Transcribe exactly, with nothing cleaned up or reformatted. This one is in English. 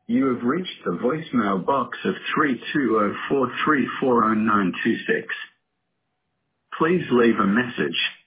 You have reached the voicemail box of three two zero four three four zero nine two six. Please leave a message.